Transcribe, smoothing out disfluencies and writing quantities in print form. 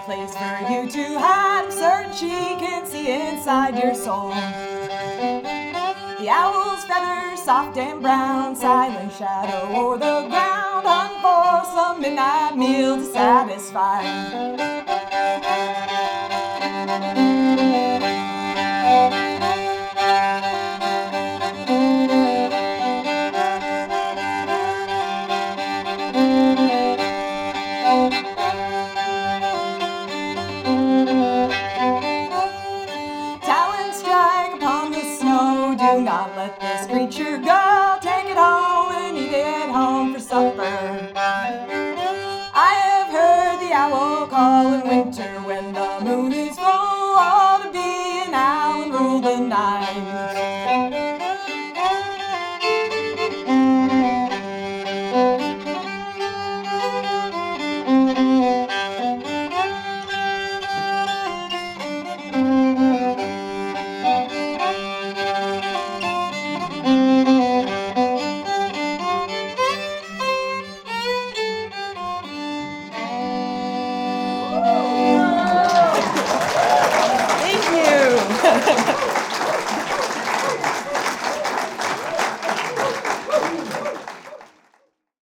place for you to hide. I'm certain she can see inside your soul. The owl's feathers, soft and brown, silent shadow o'er the ground, hunt for some midnight meal to satisfy.